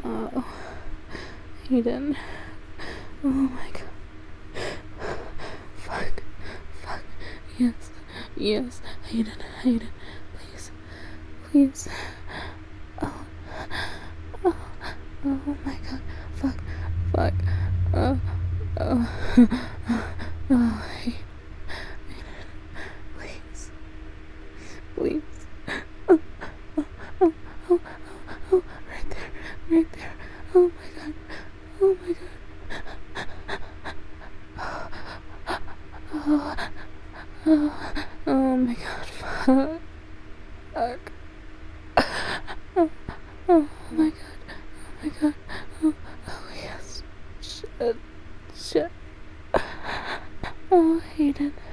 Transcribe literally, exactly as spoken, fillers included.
Oh, Hayden. Oh my god. Fuck. Fuck. Yes. Yes. Hayden. Hayden. Please. Please. Oh. Oh. Oh my god. Fuck. Fuck. Oh. Oh. Oh. Hayden. Please. Please. Oh. Oh. Oh. Oh. Oh. Right there. Right there. Oh my god. Oh my god. Oh, oh, oh my god, fuck. Fuck. Oh, oh my god, oh my god. Oh, oh yes. Shit. Shit. Oh, Hayden.